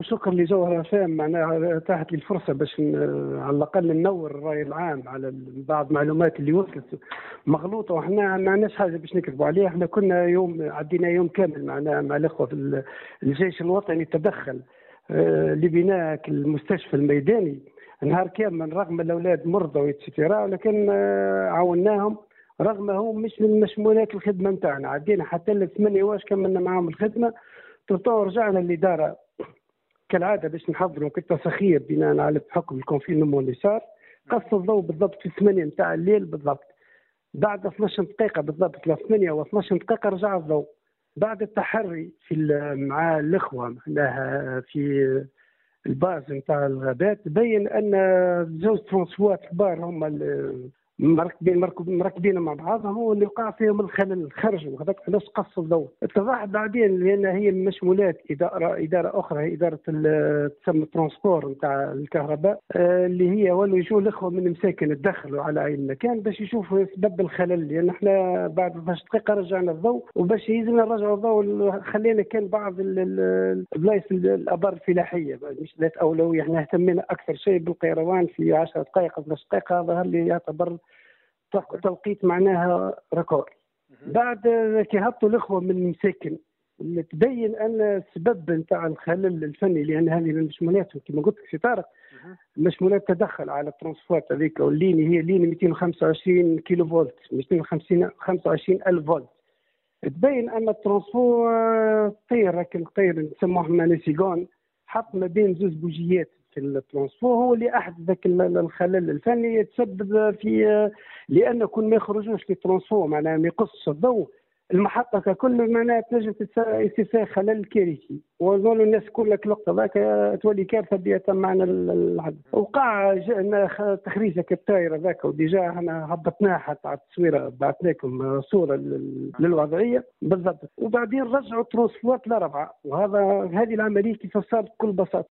شكر لجوهرة فام معناها اتاحت لي الفرصة باش على الأقل ننور الرأي العام على بعض المعلومات اللي وصلت مغلوطة، وإحنا ما عندناش حاجة باش نكذبوا عليها. إحنا كنا عدينا يوم كامل معناها مع الأخوة في الجيش الوطني تدخل لبناء المستشفى الميداني نهار كامل رغم الأولاد مرضى ويتسترا، ولكن عاوناهم رغم هو مش من مشمولات الخدمة نتاعنا. عدينا حتى ل8 واش كملنا معاهم الخدمة. رجعنا للإدارة كالعادة باش نحضروا كالتسخير بناء على حكم الكونفينمون اللي صار. قص الضوء بالضبط في 8 نتاع الليل بالضبط، بعد 12 دقيقة بالضبط 8 و12 دقيقة رجع الضوء. بعد التحري مع الإخوة معناها في الباز نتاع الغابات بين أن زوج ترونسبوات كبار هم مركبين مع بعضهم هو اللي وقع فيهم الخلل، خرجوا هذاك علاش قص الضوء. اتضح بعدين لان هي المشمولات اداره اخرى، اداره تسمى الترونسبور نتاع الكهرباء، اللي هي ولوا يجوا الاخوه من مساكن تدخلوا على اي مكان باش يشوفوا سبب الخلل، لان احنا بعد 12 دقيقه رجعنا الضوء، وباش يلزمنا نرجعوا الضوء خلينا كان بعض البلايص الابار الفلاحيه مش ذات اولويه. احنا اهتمينا اكثر شيء بالقيروان في 10 دقائق 12 دقيقه ظهر لي يعتبر توقيت معناها ركور. بعد كي هبطوا الاخوه من المساكن اللي تبين ان السبب نتاع الخلل الفني، لان هذه المشمولات كما قلت لك سي طارق مشمولات تدخل على الترانسفورت هذيك، والليني هي ليني 225 كيلو فولت 225 الف فولت. تبين ان الترانسفور طير نسموه احنا نسيجون، حط ما بين زوج بوجيات في الترانسفور هو اللي احدث ذاك الخلل الفني يتسبب في لان كل ما يخرجوش للترانسفور معناها ما يقصش الضوء المحطه ككل معناها تنجم يصير خلل كارثي، ونقولوا الناس كلها الوقت هذاك تولي كارثه بيئه معنا العدد. وقع تخريجه الطايره ذاك وديجا احنا هبطناه حتى على التصويره بعث لكم صوره للوضعيه بالضبط، وبعدين رجعوا الترانسفورات ل4، وهذه العمليه كيف صارت بكل بساطه.